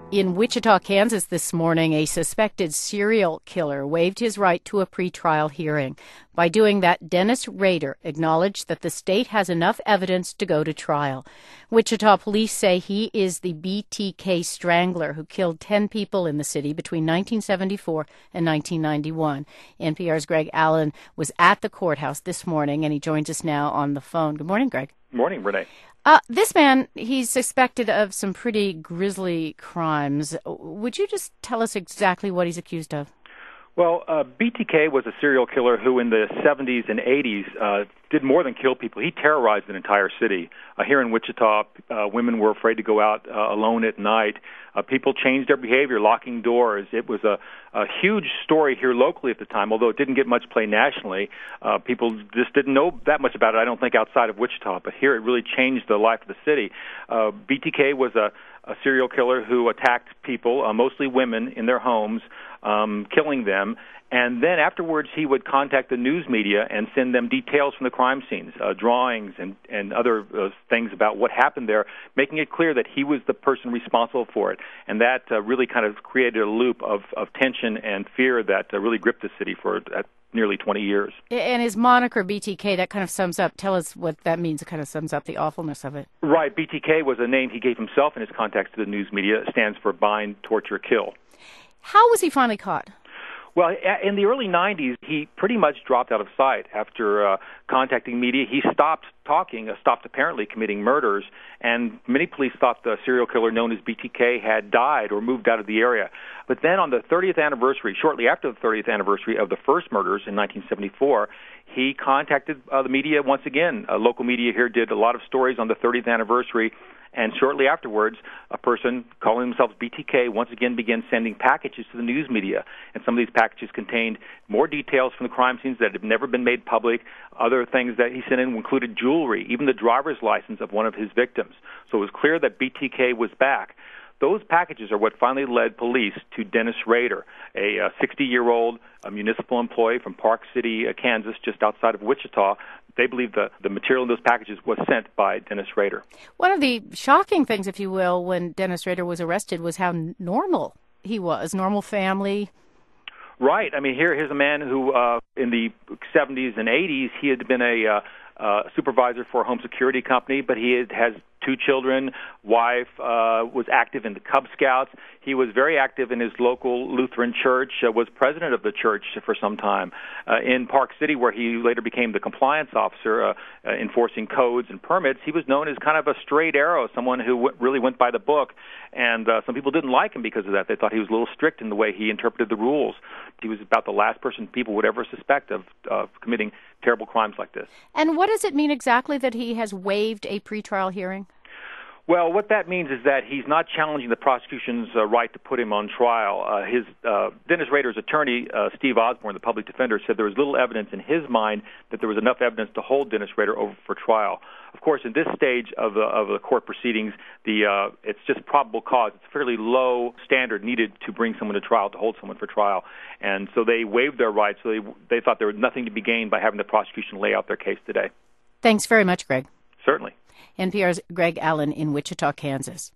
In Wichita, Kansas this morning, a suspected serial killer waived his right to a pretrial hearing. By doing that, Dennis Rader acknowledged that the state has enough evidence to go to trial. Wichita police say he is the BTK strangler who killed 10 people in the city between 1974 and 1991. NPR's Greg Allen was at the courthouse this morning, and he joins us now on the phone. Good morning, Greg. Good morning, Renee. This man, he's suspected of some pretty grisly crimes. Would you just tell us exactly what he's accused of? Well, BTK was a serial killer who in the 70s and 80s did more than kill people. He terrorized an entire city. Here in Wichita, women were afraid to go out alone at night. People changed their behavior, locking doors. It was a huge story here locally at the time, although it didn't get much play nationally. People just didn't know that much about it, I don't think, outside of Wichita. But here it really changed the life of the city. BTK was a serial killer who attacked people, mostly women, in their homes, killing them. And then afterwards, he would contact the news media and send them details from the crime scenes, drawings and other things about what happened there, making it clear that he was the person responsible for it. And that really kind of created a loop of tension and fear that really gripped the city for nearly 20 years. And his moniker, BTK, that kind of sums up, tell us what that means. It kind of sums up the awfulness of it. Right. BTK was a name he gave himself in his contacts to the news media. It stands for bind, torture, kill. How was he finally caught? Well, in the early 90s, he pretty much dropped out of sight. After contacting media, he stopped talking, stopped apparently committing murders, and many police thought the serial killer known as BTK had died or moved out of the area. But then on the 30th anniversary, shortly after the 30th anniversary of the first murders in 1974, he contacted the media once again. Local media here did a lot of stories on the 30th anniversary. And shortly afterwards, a person calling themselves BTK once again began sending packages to the news media. And some of these packages contained more details from the crime scenes that had never been made public. Other things that he sent in included jewelry, even the driver's license of one of his victims. So it was clear that BTK was back. Those packages are what finally led police to Dennis Rader, a 60-year-old municipal employee from Park City, Kansas, just outside of Wichita. They believe the material in those packages was sent by Dennis Rader. One of the shocking things, if you will, when Dennis Rader was arrested was how normal he was, normal family. Right. I mean, here's a man who in the 70s and 80s, he had been a supervisor for a home security company, but he has 2 children, wife, was active in the Cub Scouts. He was very active in his local Lutheran church, was president of the church for some time. In Park City, where he later became the compliance officer, enforcing codes and permits, he was known as kind of a straight arrow, someone who really went by the book. And some people didn't like him because of that. They thought he was a little strict in the way he interpreted the rules. He was about the last person people would ever suspect of committing terrible crimes like this. And what does it mean exactly that he has waived a pretrial hearing? Well, what that means is that he's not challenging the prosecution's right to put him on trial. Dennis Rader's attorney, Steve Osborne, the public defender, said there was little evidence in his mind that there was enough evidence to hold Dennis Rader over for trial. Of course, in this stage of the court proceedings, it's just probable cause. It's a fairly low standard needed to bring someone to trial, to hold someone for trial. And so they waived their rights. So they thought there was nothing to be gained by having the prosecution lay out their case today. Thanks very much, Greg. Certainly. NPR's Greg Allen in Wichita, Kansas.